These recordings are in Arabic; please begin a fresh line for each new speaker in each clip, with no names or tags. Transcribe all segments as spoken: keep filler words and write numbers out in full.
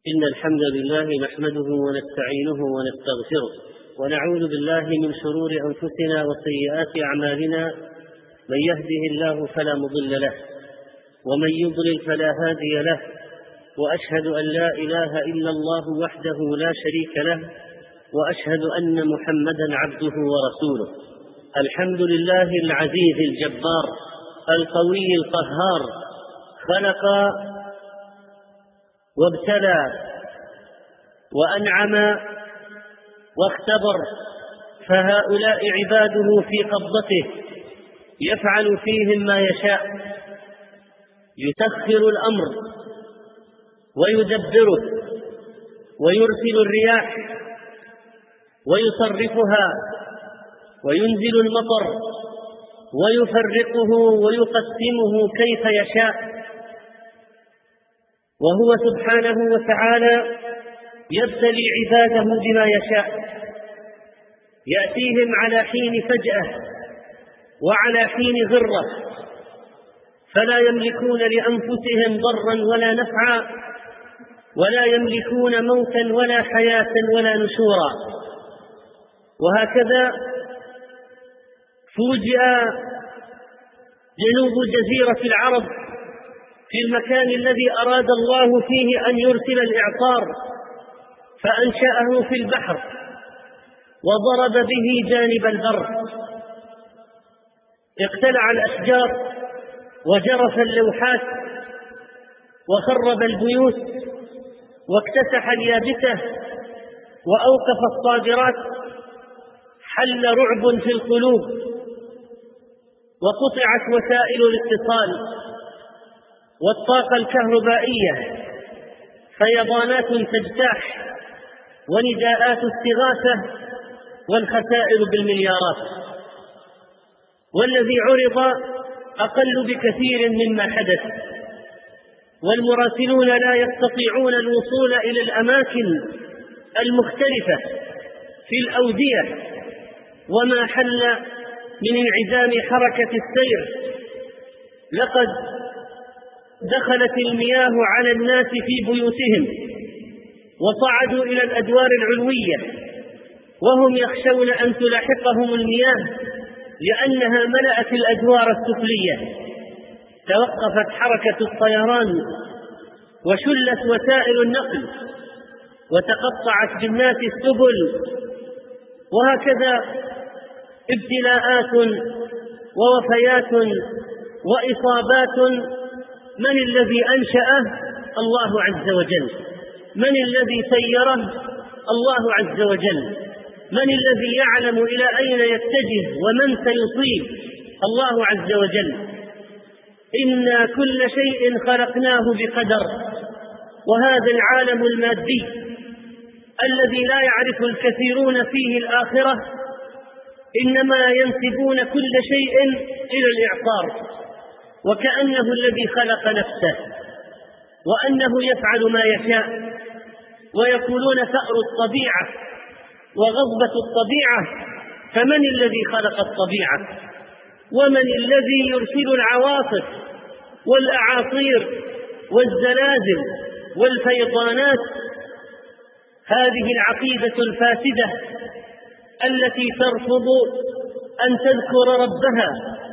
إن الحمد لله نحمده ونستعينه ونستغفره ونعوذ بالله من شرور أنفسنا وسيئات أعمالنا. من يهده الله فلا مضل له ومن يضلل فلا هادي له، وأشهد أن لا إله إلا الله وحده لا شريك له، وأشهد أن محمدا عبده ورسوله. الحمد لله العزيز الجبار القوي القهار، خلق وابتلى وأنعم واختبر، فهؤلاء عباده في قبضته يفعل فيهم ما يشاء، يسخر الأمر ويدبره ويرسل الرياح ويصرفها وينزل المطر ويفرقه ويقسمه كيف يشاء، وهو سبحانه وتعالى يبتلي عباده بما يشاء، يأتيهم على حين فجأة وعلى حين غرة، فلا يملكون لأنفسهم ضرا ولا نفعا، ولا يملكون موتا ولا حياة ولا نشورا. وهكذا فوجئ جنوب جزيرة العرب في المكان الذي أراد الله فيه أن يرسل الإعصار، فأنشأه في البحر وضرب به جانب البر، اقتلع الأشجار وجرف اللوحات وخرب البيوت واكتسح اليابسة وأوقف الصادرات. حل رعب في القلوب وقطعت وسائل الاتصال والطاقة الكهربائية، فيضانات تجتاح ونداءات استغاثة والخسائر بالمليارات. والذي عرض أقل بكثير مما حدث، والمراسلون لا يستطيعون الوصول إلى الأماكن المختلفة في الأودية، وما حل من انعدام حركة السير. لقد دخلت المياه على الناس في بيوتهم وصعدوا إلى الأدوار العلوية، وهم يخشون أن تلاحقهم المياه لأنها ملأت الأدوار السفلية. توقفت حركة الطيران وشلت وسائل النقل وتقطعت بالناس السبل، وهكذا ابتلاءات ووفيات وإصابات. من الذي أنشأه؟ الله عز وجل. من الذي سيره؟ الله عز وجل. من الذي يعلم إلى أين يتجه ومن سيصيب؟ الله عز وجل. إنا كل شيء خلقناه بقدر. وهذا العالم المادي الذي لا يعرف الكثيرون فيه الآخرة، إنما ينسبون كل شيء إلى الإعصار، وكأنه الذي خلق نفسه، وأنه يفعل ما يشاء، ويقولون ثأر الطبيعة وغضبة الطبيعة. فمن الذي خلق الطبيعة؟ ومن الذي يرسل العواصف والأعاصير والزلازل والفيضانات؟ هذه العقيدة الفاسدة التي ترفض أن تذكر ربها،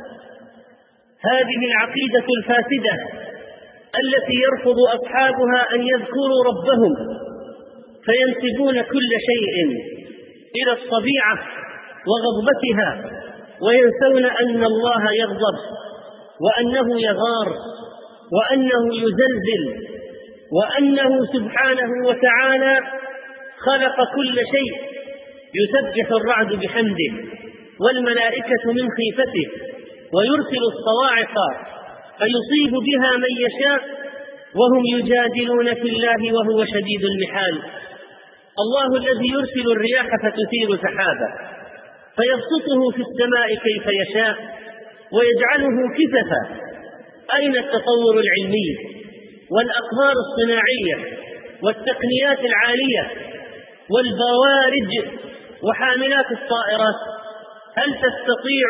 هذه العقيدة الفاسدة التي يرفض أصحابها أن يذكروا ربهم، فينسبون كل شيء إلى الطبيعة وغضبتها، وينسون أن الله يغضب وأنه يغار وأنه يزلزل، وأنه سبحانه وتعالى خلق كل شيء. يسبح الرعد بحمده والملائكة من خيفته، ويرسل الصواعق فيصيب بها من يشاء، وهم يجادلون في الله وهو شديد المحال. الله الذي يرسل الرياح فتثير سحابا فيبسطه في السماء كيف يشاء ويجعله كسفا. أين التطور العلمي والأقمار الصناعية والتقنيات العالية والبوارج وحاملات الطائرات؟ هل تستطيع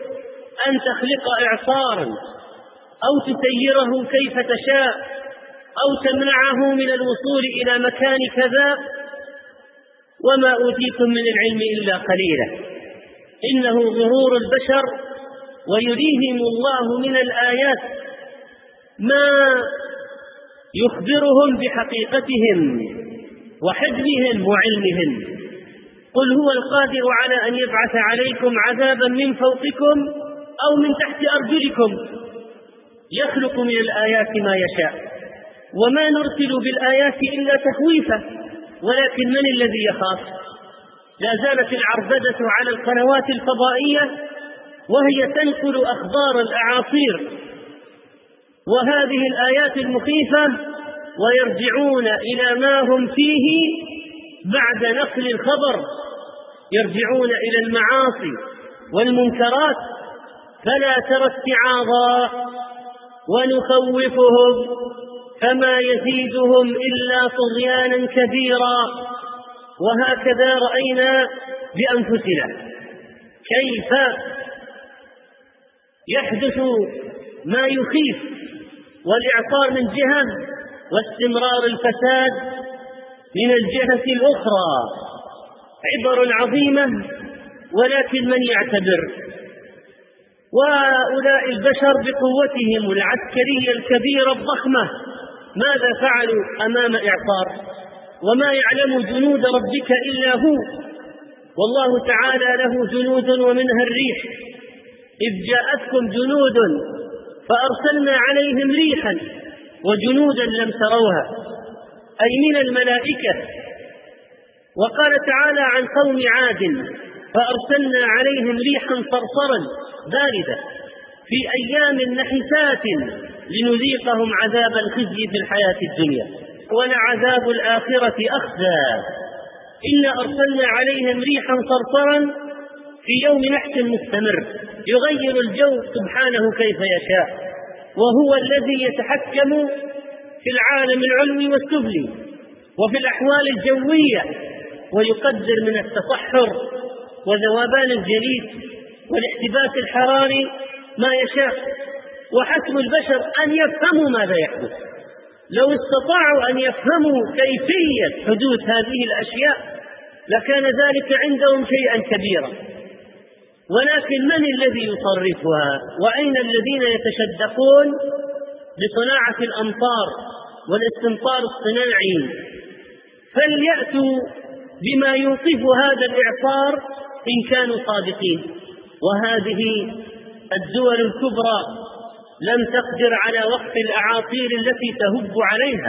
أن تخلق إعصارا أو تسيره كيف تشاء أو تمنعه من الوصول إلى مكان كذا، وما أوتيتم من العلم إلا قليلا. إنه غرور البشر، ويريهم الله من الآيات ما يخبرهم بحقيقتهم وحجمهم وعلمهم. قل هو القادر على أن يبعث عليكم عذابا من فوقكم أو من تحت أرجلكم، يخلق من الآيات ما يشاء، وما نرسل بالآيات إلا تخويفا، ولكن من الذي يخاف؟ لا زالت العربدة على القنوات الفضائية وهي تنقل أخبار الأعاصير وهذه الآيات المخيفة، ويرجعون إلى ما هم فيه بعد نقل الخبر، يرجعون إلى المعاصي والمنكرات. فلا ترى استعاضا ونخوفهم فما يزيدهم إلا طغيانا كبيرا. وهكذا رأينا بأنفسنا كيف يحدث ما يخيف، والإعصار من جهة واستمرار الفساد من الجهة الأخرى. عبر عظيمة، ولكن من يعتبر؟ وهؤلاء البشر بقوتهم العسكرية الكبيرة الضخمة ماذا فعلوا أمام إعصار؟ وما يعلم جنود ربك إلا هو، والله تعالى له جنود ومنها الريح. إذ جاءتكم جنود فأرسلنا عليهم ريحا وجنودا لم تروها، أي من الملائكة. وقال تعالى عن قوم عاد فأرسلنا عليهم ريحا صرصرا باردة في أيام نحسات لنذيقهم عذاب الخزي في الحياة الدنيا ولعذاب الآخرة أخزى. إنا أرسلنا عليهم ريحا صرصرا في يوم نحس مستمر يغير الجو سبحانه كيف يشاء، وهو الذي يتحكم في العالم العلوي والسفلي وفي الأحوال الجوية، ويقدر من التصحر وذوبان الجليد والاحتباس الحراري ما يشاء. وحسب البشر أن يفهموا ماذا يحدث. لو استطاعوا أن يفهموا كيفية حدوث هذه الأشياء لكان ذلك عندهم شيئا كبيرا، ولكن من الذي يصرفها؟ وأين الذين يتشدقون بصناعة الأمطار والاستمطار الصناعي؟ فليأتوا بما يوقف هذا الإعصار إن كانوا صادقين. وهذه الدول الكبرى لم تقدر على وقف الأعاصير التي تهب عليها.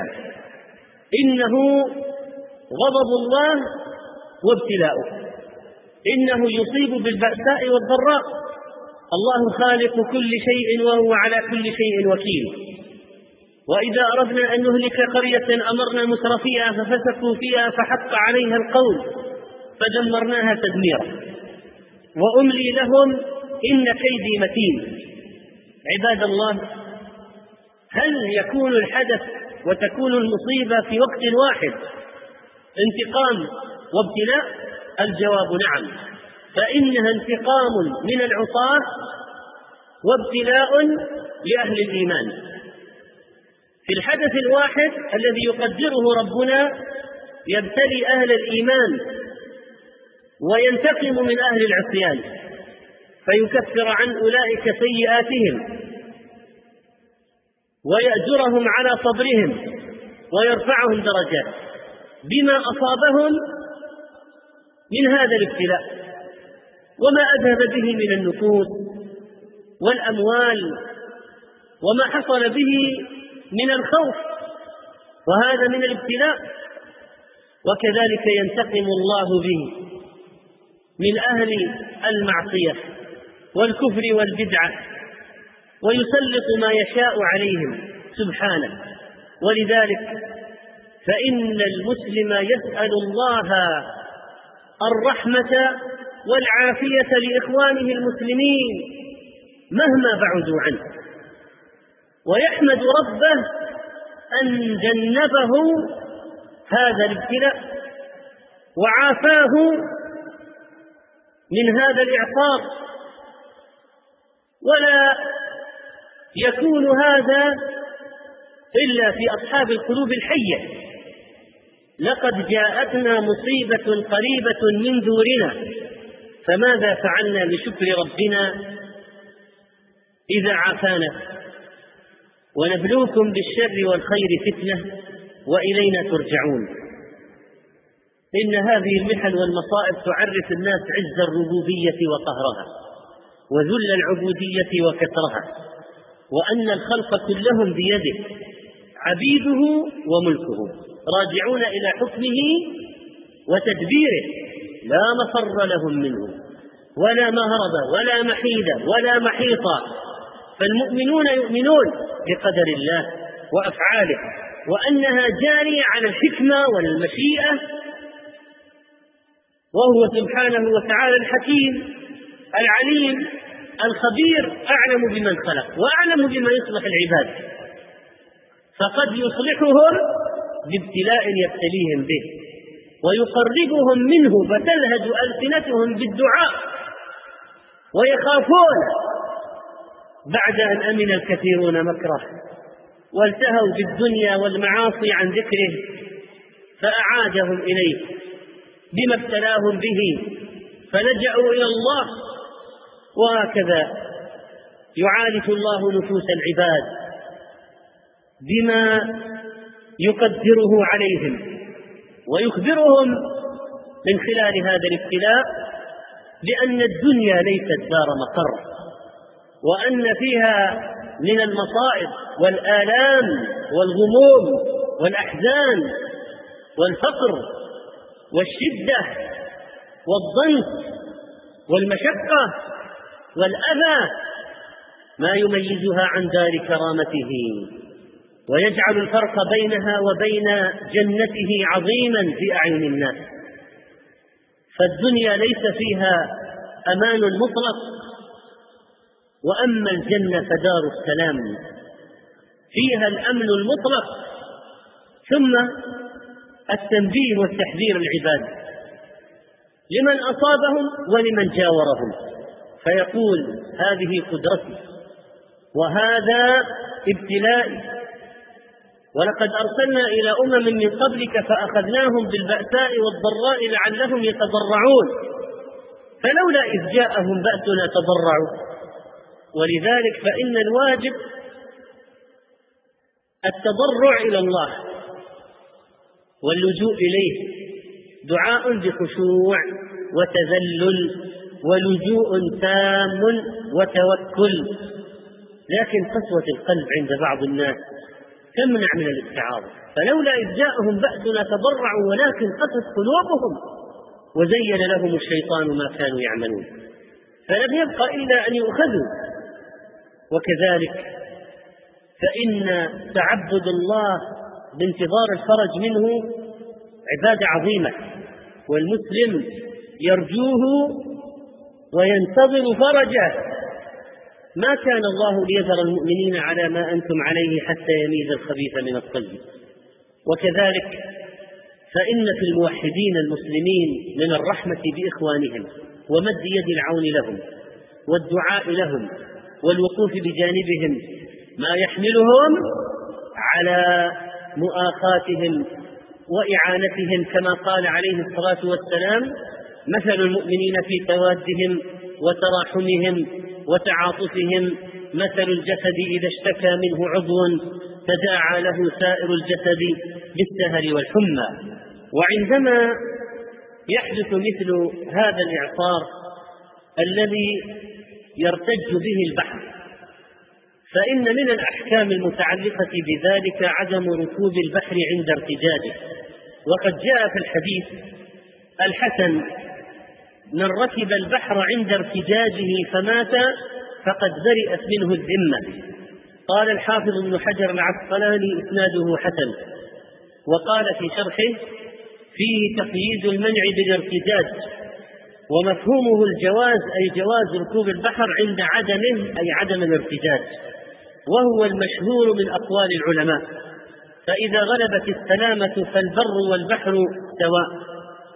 إنه غضب الله وابتلاؤه، إنه يصيب بالبأساء والضراء. الله خالق كل شيء وهو على كل شيء وكيل. وإذا أردنا أن نهلك قرية أمرنا مترفيها ففسقوا فيها فحق عليها القول فدمرناها تدميرا وأملي لهم إن كيدي متين. عباد الله، هل يكون الحدث وتكون المصيبة في وقت واحد انتقام وابتلاء؟ الجواب نعم، فإنها انتقام من العصاة وابتلاء لأهل الإيمان. في الحدث الواحد الذي يقدره ربنا يبتلي أهل الإيمان وينتقم من أهل العصيان فيكفر عن أولئك سيئاتهم ويأجرهم على صبرهم ويرفعهم درجات بما أصابهم من هذا الابتلاء وما أذهب به من النفوس والأموال وما حصل به من الخوف، وهذا من الابتلاء. وكذلك ينتقم الله به من أهل المعصية والكفر والبدعة ويسلط ما يشاء عليهم سبحانه. ولذلك فإن المسلم يسأل الله الرحمة والعافية لإخوانه المسلمين مهما بعدوا عنه، ويحمد ربه أن جنبه هذا الابتلاء وعافاه من هذا الإعصار. ولا يكون هذا إلا في أصحاب القلوب الحية. لقد جاءتنا مصيبة قريبة من دورنا، فماذا فعلنا لشكر ربنا إذا عافانا؟ ونبلوكم بالشر والخير فتنة وإلينا ترجعون. إن هذه المحن والمصائب تعرف الناس عز الربوبية وقهرها، وذل العبودية وكثرها، وأن الخلق كلهم بيده، عبيده وملكه، راجعون إلى حكمه وتدبيره، لا مفر لهم منه ولا مهرب ولا محيد ولا محيط. فالمؤمنون يؤمنون بقدر الله وأفعاله، وأنها جارية على الحكمة والمشيئة، وهو سبحانه وتعالى الحكيم العليم الخبير، أعلم بمن خلق وأعلم بما يصلح العباد، فقد يصلحهم بابتلاء يبتليهم به ويقربهم منه، فتلهج ألسنتهم بالدعاء ويخافون بعد أن أمن الكثيرون مكره والتهوا بالدنيا والمعاصي عن ذكره فأعادهم إليه بما ابتلاهم به، فلجأوا إلى الله. وهكذا يعالج الله نفوس العباد بما يقدره عليهم، ويخبرهم من خلال هذا الابتلاء بأن الدنيا ليست دار مقر، وأن فيها من المصائب والآلام والغموم والأحزان والفقر والشدة والضنك والمشقة والأذى ما يميزها عن دار كرامته، ويجعل الفرق بينها وبين جنته عظيما في أعين الناس. فالدنيا ليس فيها أمان مطلق، وأما الجنة فدار السلام فيها الأمن المطلق. ثم التنبيه والتحذير العباد لمن أصابهم ولمن جاورهم، فيقول هذه قدرتي وهذا ابتلائي، ولقد أرسلنا إلى أمم من قبلك فأخذناهم بالبأساء والضراء لعلهم يتضرعون، فلولا إذ جاءهم بأسنا تضرعوا. ولذلك فإن الواجب التضرع إلى الله واللجوء إليه، دعاء بخشوع وتذلل ولجوء تام وتوكل. لكن قسوة القلب عند بعض الناس تمنع من الاستعاضة، فلولا إذ جاءهم بأسنا تضرعوا ولكن قست قلوبهم وزين لهم الشيطان ما كانوا يعملون، فلم يبق إلا أن يؤخذوا. وكذلك فإن تعبد الله بانتظار الفرج منه عبادة عظيمة، والمسلم يرجوه وينتظر فرجه. ما كان الله ليذر المؤمنين على ما أنتم عليه حتى يميز الخبيث من الطيب. وكذلك فإن في الموحدين المسلمين من الرحمة بإخوانهم ومد يد العون لهم والدعاء لهم والوقوف بجانبهم ما يحملهم على مؤاخاتهم وإعانتهم، كما قال عليه الصلاة والسلام: مثل المؤمنين في توادهم وتراحمهم وتعاطفهم مثل الجسد إذا اشتكى منه عضو تداعى له سائر الجسد بالسهر والحمى. وعندما يحدث مثل هذا الإعصار الذي يرتج به البحر، فإن من الأحكام المتعلقة بذلك عدم ركوب البحر عند ارتجاجه. وقد جاء في الحديث الحسن: من ركب البحر عند ارتجاجه فمات فقد برئت منه الذمة. قال الحافظ ابن حجر العسقلاني: إسناده حسن. وقال في شرحه: فيه تقييد المنع بالارتجاج، ومفهومه الجواز، أي جواز ركوب البحر عند عدمه، أي عدم الارتجاج، وهو المشهور من أقوال العلماء. فإذا غلبت السلامة فالبر والبحر سواء.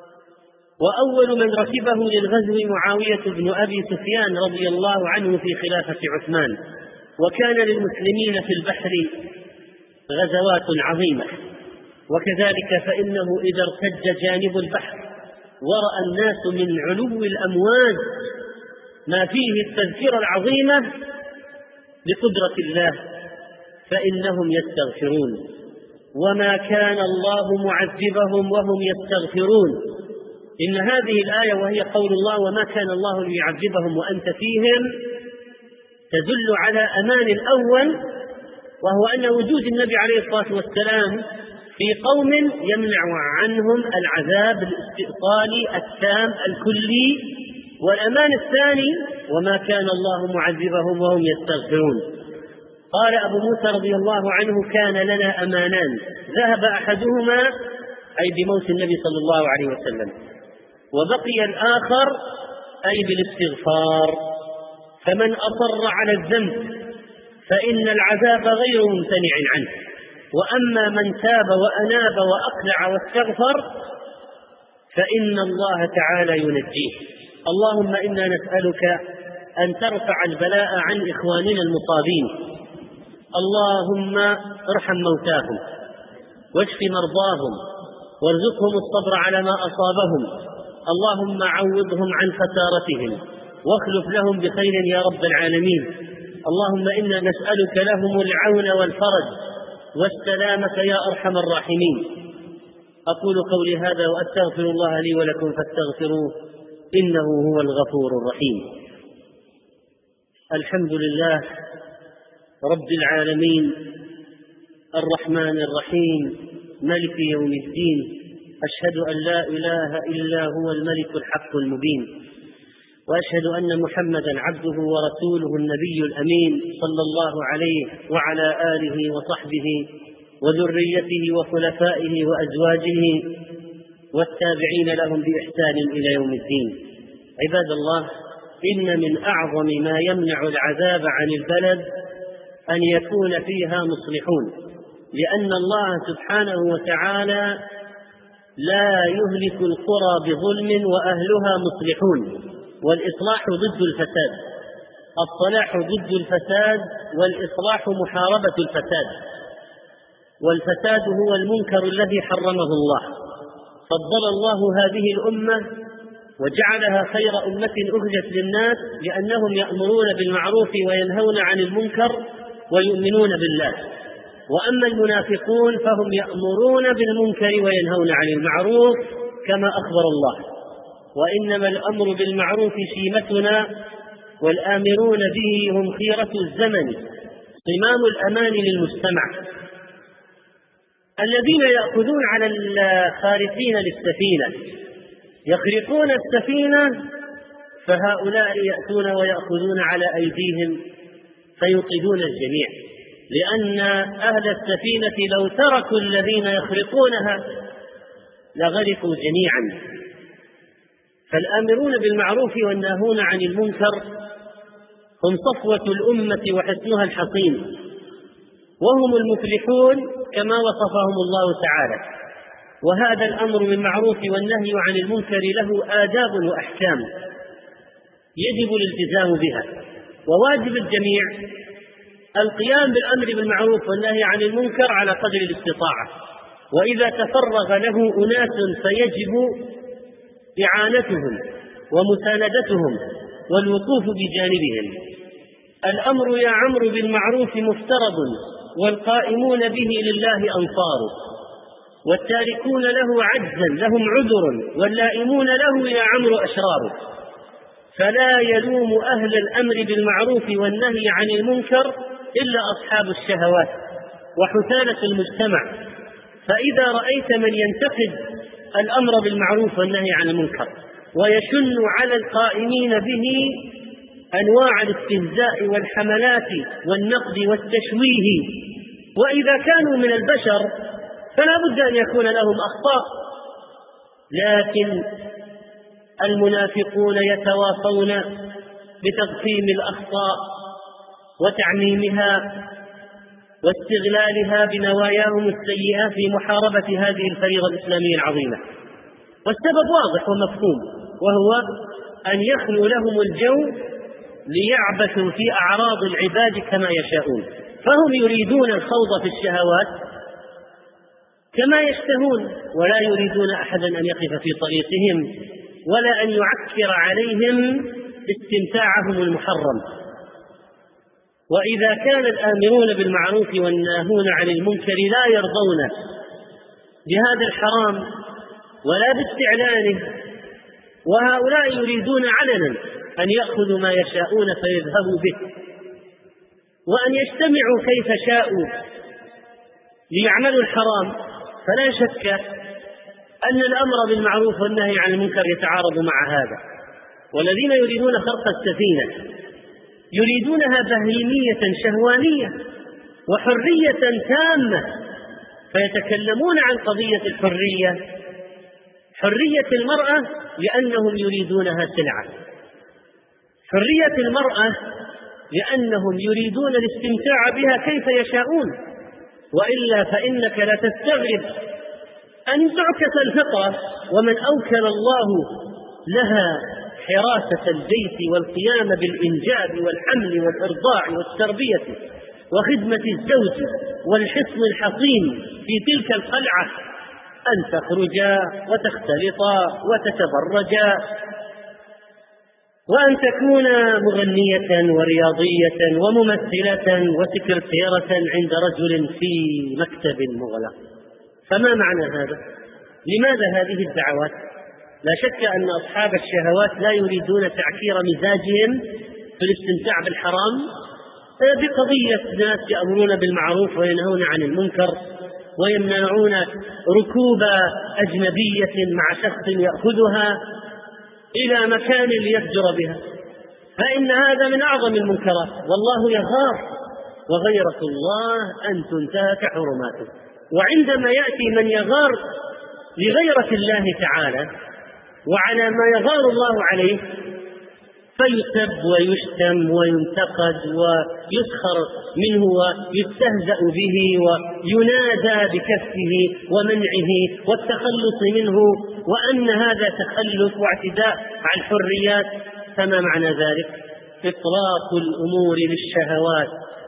وأول من ركبه للغزو معاوية بن أبي سفيان رضي الله عنه في خلافة عثمان، وكان للمسلمين في البحر غزوات عظيمة. وكذلك فإنه إذا ارتج جانب البحر ورأى الناس من علو الأمواج ما فيه التذكرة العظيمة بقدرة الله فإنهم يستغفرون. وما كان الله معذبهم وهم يستغفرون. إن هذه الآية وهي قول الله وما كان الله ليعذبهم وأنت فيهم تدل على أمان الأول، وهو أن وجود النبي عليه الصلاة والسلام في قوم يمنع عنهم العذاب الاستئصالي التام الكلي. والأمان الثاني وما كان الله معذبهم وهم يستغفرون. قال أبو موسى رضي الله عنه كان لنا أمانان ذهب أحدهما أي بموت النبي صلى الله عليه وسلم، وبقي الآخر أي بالاستغفار، فمن أصر على الذنب فإن العذاب غير ممتنع عنه، وأما من تاب وأناب وأقلع واستغفر فإن الله تعالى ينجيه. اللهم إنا نسألك أن ترفع البلاء عن إخواننا المصابين، اللهم ارحم موتاهم واشف مرضاهم وارزقهم الصبر على ما أصابهم، اللهم عوضهم عن خسارتهم واخلف لهم بخير يا رب العالمين. اللهم إنا نسألك لهم العون والفرج والسلامة يا أرحم الراحمين. أقول قولي هذا وأستغفر الله لي ولكم فاستغفروه إنه هو الغفور الرحيم. الحمد لله رب العالمين الرحمن الرحيم ملك يوم الدين، أشهد أن لا إله إلا هو الملك الحق المبين، وأشهد أن محمدا عبده ورسوله النبي الأمين صلى الله عليه وعلى آله وصحبه وذريته وخلفائه وأزواجه والتابعين لهم بإحسان إلى يوم الدين. عباد الله، إن من أعظم ما يمنع العذاب عن البلد أن يكون فيها مصلحون، لأن الله سبحانه وتعالى لا يهلك القرى بظلم وأهلها مصلحون، والإصلاح ضد الفساد، الصلاح ضد الفساد والإصلاح محاربة الفساد. والفساد هو المنكر الذي حرمه الله، فضل الله هذه الأمة وجعلها خير أمة أخرجت للناس لأنهم يأمرون بالمعروف وينهون عن المنكر ويؤمنون بالله. وأما المنافقون فهم يأمرون بالمنكر وينهون عن المعروف كما أخبر الله، وإنما الأمر بالمعروف شيمتنا والآمرون به هم خيرة الزمن، صمام الأمان للمجتمع. الذين يأخذون على الخارقين للسفينة يخرقون السفينة، فهؤلاء يأتون ويأخذون على أيديهم فيوقدون الجميع، لأن أهل السفينة لو تركوا الذين يخرقونها لغرقوا جميعا. فالآمرون بالمعروف والناهون عن المنكر هم صفوة الأمة وحسنها الحصين، وهم المفلحون كما وصفهم الله تعالى. وهذا الأمر بالمعروف والنهي عن المنكر له آداب وأحكام يجب الالتزام بها، وواجب الجميع القيام بالأمر بالمعروف والنهي عن المنكر على قدر الاستطاعة، وإذا تفرغ له أناس فيجب إعانتهم ومساندتهم والوقوف بجانبهم. الأمر يا عمرو بالمعروف مفترض، والقائمون به لله أنصار، والتاركون له عجزا لهم عذر، واللائمون له يا عمرو أشرار. فلا يلوم أهل الأمر بالمعروف والنهي عن المنكر إلا أصحاب الشهوات وحثالة المجتمع. فإذا رأيت من ينتقد الأمر بالمعروف والنهي عن المنكر ويشن على القائمين به أنواع الاستهزاء والحملات والنقد والتشويه، وإذا كانوا من البشر فلا بد أن يكون لهم أخطاء، لكن المنافقون يتواصون بتضخيم الأخطاء وتعميمها واستغلالها بنواياهم السيئة في محاربة هذه الفريضة الإسلامية العظيمة. والسبب واضح ومفهوم، وهو أن يخلو لهم الجو ليعبثوا في أعراض العباد كما يشاءون. فهم يريدون الخوض في الشهوات كما يشتهون، ولا يريدون أحدا أن يقف في طريقهم ولا أن يعكر عليهم استمتاعهم المحرم. وإذا كان الآمرون بالمعروف والناهون عن المنكر لا يرضون بهذا الحرام ولا باستعلانه، وهؤلاء يريدون علنا أن يأخذوا ما يشاءون فيذهبوا به، وأن يجتمعوا كيف شاءوا ليعملوا الحرام، فلا شك أن الأمر بالمعروف والنهي عن المنكر يتعارض مع هذا. والذين يريدون خرق السفينة يريدونها بهيمية شهوانية وحرية تامة، فيتكلمون عن قضية الحرية، حرية المرأة لأنهم يريدونها سلعة، حرية المرأة لأنهم يريدون الاستمتاع بها كيف يشاءون، وإلا فإنك لا تستغرب أن تعكس الفطرة ومن أوكل الله لها حراسة البيت والقيام بالإنجاب والحمل والإرضاع والتربية وخدمة الزوج والحصن الحصين في تلك القلعة أن تخرجا وتختلطا وتتبرجا، وأن تكون مغنية ورياضية وممثلة وسكرتيرة عند رجل في مكتب مغلق. فما معنى هذا؟ لماذا هذه الدعوات؟ لا شك أن أصحاب الشهوات لا يريدون تعكير مزاجهم في الاستمتاع بالحرام بقضية ناس يأمرون بالمعروف وينهون عن المنكر ويمنعون ركوب أجنبية مع شخص يأخذها إلى مكان ليفجر بها، فإن هذا من أعظم المنكرات، والله يغار وغيرة الله أن تنتهك حرماته. وعندما يأتي من يغار لغيرة الله تعالى وعلى ما يغار الله عليه فيسب ويشتم وينتقد ويسخر منه ويستهزأ به وينادى بكفه ومنعه والتخلص منه، وأن هذا تخلف واعتداء على الحريات، فما معنى ذلك؟ إطلاق الأمور للشهوات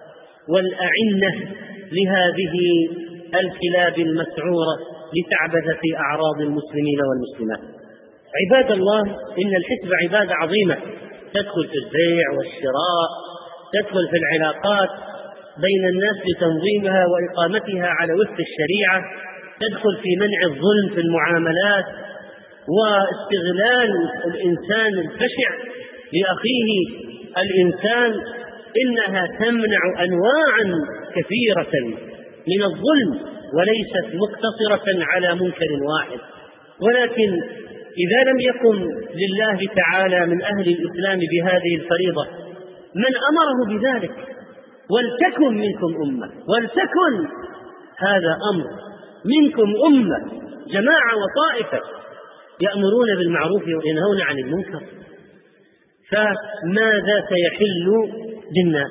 والأعنة لهذه الكلاب المسعورة لتعبث في أعراض المسلمين والمسلمات. عباد الله، إن الحسب عبادة عظيمة تدخل في البيع والشراء، تدخل في العلاقات بين الناس لتنظيمها وإقامتها على وفق الشريعة، تدخل في منع الظلم في المعاملات واستغلال الإنسان البشع لأخيه الإنسان. إنها تمنع أنواعا كثيرة من الظلم وليست مقتصرة على منكر واحد. ولكن إذا لم يكن لله تعالى من أهل الإسلام بهذه الفريضة من أمره بذلك، ولتكن منكم أمة، ولتكن هذا أمر منكم أمة، جماعة وطائفة يأمرون بالمعروف وينهون عن المنكر، فماذا سيحل بالناس؟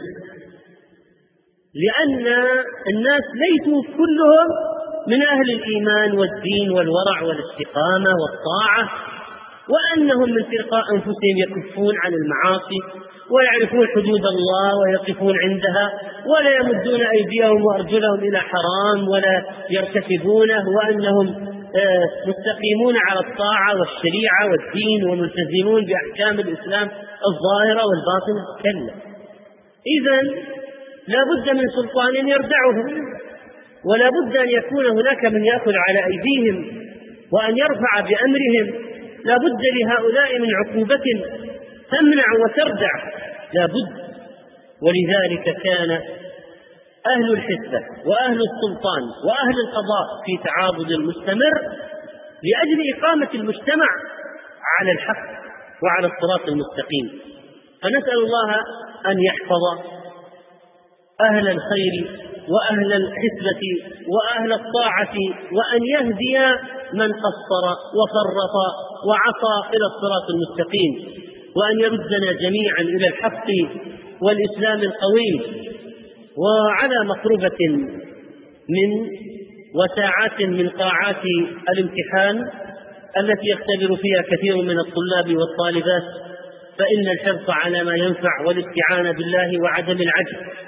لأن الناس ليسوا كلهم من أهل الإيمان والدين والورع والاستقامة والطاعة، وأنهم من تلقاء أنفسهم يكفون عن المعاصي ويعرفون حدود الله ويقفون عندها ولا يمدون أيديهم وأرجلهم إلى حرام ولا يرتكبونه، وأنهم مستقيمون على الطاعة والشريعة والدين وملتزمون بأحكام الإسلام الظاهرة والباطنة. كلا، إذن لا بد من سلطان يردعهم، ولا بد أن يكون هناك من يأخذ على أيديهم وأن يرفع بأمرهم، لا بد لهؤلاء من عقوبة تمنع وتردع، لا بد. ولذلك كان أهل الحسبة وأهل السلطان وأهل القضاء في تعاضد مستمر لأجل إقامة المجتمع على الحق وعلى الصراط المستقيم. فنسأل الله أن يحفظ أهل الخير وأهل الحسبة وأهل الطاعة، وأن يهدي من قصر وفرط وعصى إلى الصراط المستقيم، وأن يردنا جميعا إلى الحق والإسلام القوي. وعلى مقربة من وساعات من قاعات الامتحان التي يختبر فيها كثير من الطلاب والطالبات، فإن الحرص على ما ينفع والاستعانة بالله وعدم العجز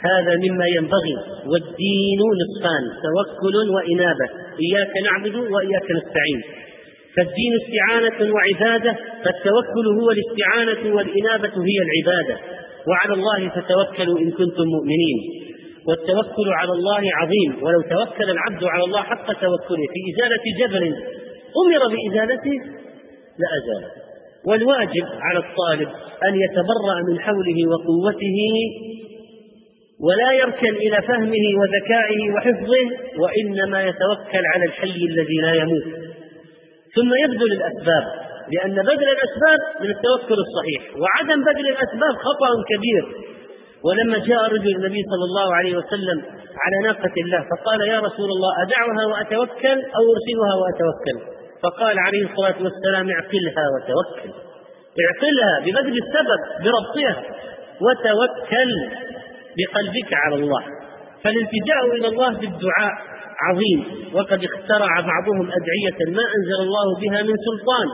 هذا مما ينبغي. والدين نصفان: توكل وإنابة، إياك نعبد وإياك نستعين. فالدين استعانة وعبادة، فالتوكل هو الاستعانة والإنابة هي العبادة. وعلى الله فتوكلوا إن كنتم مؤمنين. والتوكل على الله عظيم، ولو توكل العبد على الله حق توكله في إزالة جبل أمر بإزالته لأزاله. والواجب على الطالب أن يتبرأ من حوله وقوته ولا يركن إلى فهمه وذكائه وحفظه، وإنما يتوكل على الحي الذي لا يموت، ثم يبذل الأسباب، لأن بذل الأسباب من التوكل الصحيح، وعدم بذل الأسباب خطأ كبير. ولما جاء رجل النبي صلى الله عليه وسلم على ناقة الله فقال: يا رسول الله، أدعها وأتوكل أو أرسلها وأتوكل؟ فقال عليه الصلاة والسلام: اعقلها وتوكل. اعقلها ببذل السبب بربطها، وتوكل بقلبك على الله. فالالتجاء إلى الله بالدعاء عظيم، وقد اخترع بعضهم أدعية ما أنزل الله بها من سلطان،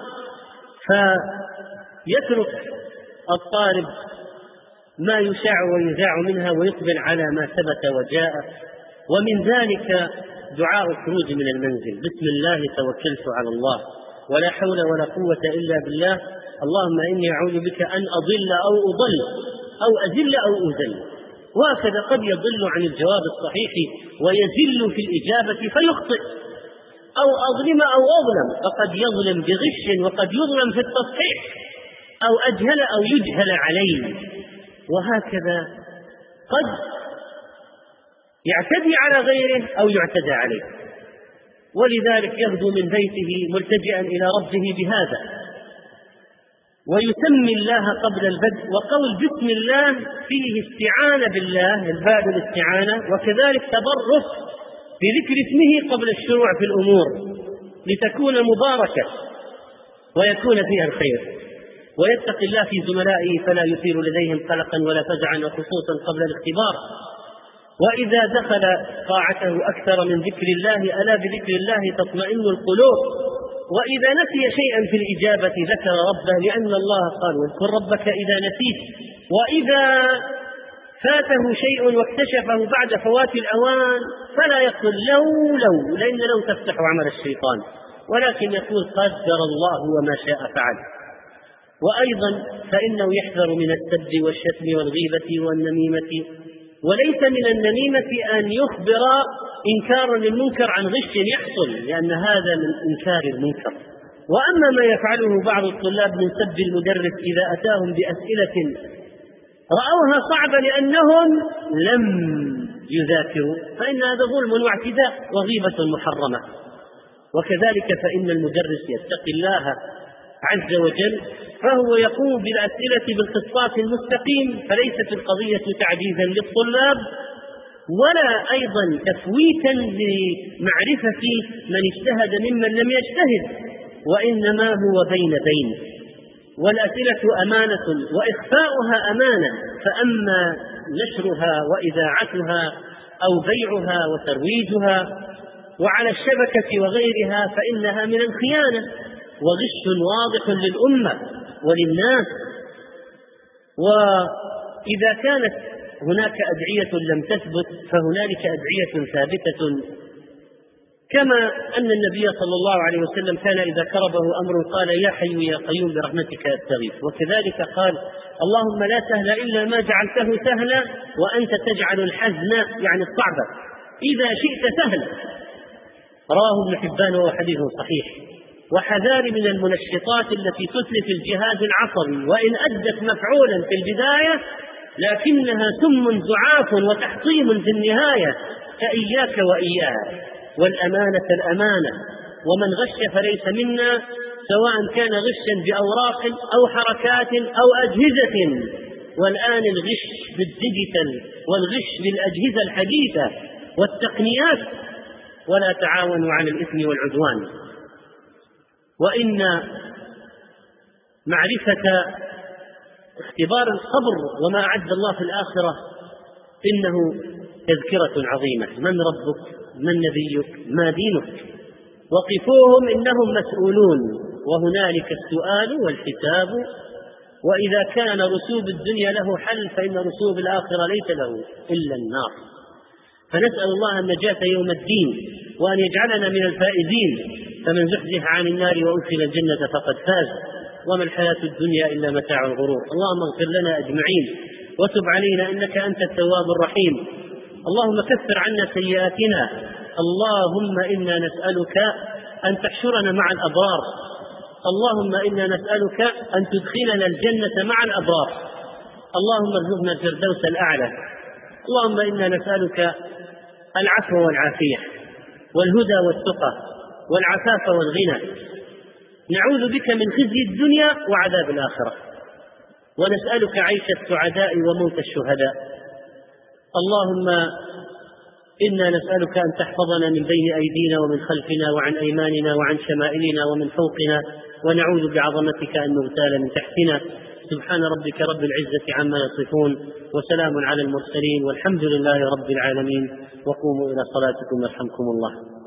فيترك الطالب ما يشاع ويذاع منها ويقبل على ما ثبت وجاء. ومن ذلك دعاء الخروج من المنزل: بسم الله توكلت على الله، ولا حول ولا قوة إلا بالله، اللهم إني أعوذ بك أن أضل أو أضل أو أذل أو أذل. وهكذا قد يضل عن الجواب الصحيح ويزل في الإجابة فيخطئ، أو أظلم أو أظلم، فقد يظلم بغش وقد يظلم في التصحيح، أو أجهل أو يجهل عليه. وهكذا قد يعتدي على غيره أو يعتدى عليه. ولذلك يغدو من بيته ملتجئا إلى ربه بهذا، ويسمي الله قبل البدء. وقول بسم الله فيه استعانة بالله، الباب الاستعانة، وكذلك تبرك بذكر اسمه قبل الشروع في الأمور لتكون مباركة ويكون فيها الخير. ويتقي الله في زملائه فلا يثير لديهم قلقا ولا فزعا، وخصوصا قبل الاختبار. وإذا دخل طاعته أكثر من ذكر الله، ألا بذكر الله تطمئن القلوب. وإذا نسي شيئا في الإجابة ذكر ربه، لأن الله قال: واذكر ربك إذا نسيت. وإذا فاته شيء واكتشفه بعد فوات الأوان فلا يقول لو لو، لأن لو تفتح عمل الشيطان، ولكن يقول قدر الله وما شاء فعل. وأيضا فإنه يحذر من السب والشتم والغيبة والنميمة. وليس من النميمة أن يخبر إنكارا للمنكر عن غش يحصل، لأن هذا من إنكار المنكر. وأما ما يفعله بعض الطلاب من سب المدرس إذا أتاهم بأسئلة رأوها صعبة لأنهم لم يذاكروا، فإن هذا ظلم واعتداء وغيبة محرمة. وكذلك فإن المدرس يتقي الله عز وجل، فهو يقوم بالأسئلة بالقسطاس المستقيم، فليست القضية تعجيزا للطلاب ولا أيضا تفويتا لمعرفة من اجتهد ممن لم يجتهد، وإنما هو بين بين. والأسئلة أمانة وإخفاؤها أمانة، فأما نشرها وإذاعتها أو بيعها وترويجها وعلى الشبكة وغيرها فإنها من الخيانة وغش واضح للأمة وللناس. وإذا كانت هناك أدعية لم تثبت فهنالك أدعية ثابتة، كما أن النبي صلى الله عليه وسلم كان إذا كربه أمر قال: يا حي يا قيوم برحمتك أستغيث. وكذلك قال: اللهم لا سهل إلا ما جعلته سهلا وأنت تجعل الحزن، يعني الصعبة، إذا شئت سهلا. رواه ابن حبان وهو حديث صحيح. وحذار من المنشطات التي تتلف الجهاز العصبي، وإن أدت مفعولا في البداية لكنها سم زعاف وتحطيم في النهاية، فإياك وإياها. والأمانة الأمانة، ومن غش فليس منا، سواء كان غشا بأوراق أو حركات أو أجهزة. والآن الغش بالديجيتال والغش بالأجهزة الحديثة والتقنيات. ولا تعاونوا على الإثم والعدوان. وإن معرفة اختبار الصبر وما أعد الله في الآخرة إنه تذكرة عظيمة. من ربك؟ من نبيك؟ ما دينك؟ وقفوهم إنهم مسؤولون، وهنالك السؤال والحساب وإذا كان رسوب الدنيا له حل فإن رسوب الآخرة ليس له إلا النار. فنسأل الله النجاة يوم الدين وأن يجعلنا من الفائزين، فمن زحزح عن النار وأدخل الجنة فقد فاز، وما الحياة الدنيا إلا متاع الغرور. اللهم اغفر لنا أجمعين وتب علينا إنك أنت التواب الرحيم. اللهم كفر عنا سيئاتنا. اللهم إنا نسألك أن تحشرنا مع الأبرار. اللهم إنا نسألك أن تدخلنا الجنة مع الأبرار. اللهم ارزقنا الفردوس الأعلى. اللهم إنا نسألك العفو والعافية والهدى والتقى والعفاف والغنى. نعوذ بك من خزي الدنيا وعذاب الآخرة، ونسألك عيش السعداء وموت الشهداء. اللهم إنا نسألك أن تحفظنا من بين أيدينا ومن خلفنا وعن أيماننا وعن شمائلنا ومن فوقنا، ونعوذ بعظمتك أن نغتال من تحتنا. سبحان ربك رب العزة عما يصفون، وسلام على المرسلين، والحمد لله رب العالمين. وقوموا إلى صلاتكم يرحمكم الله.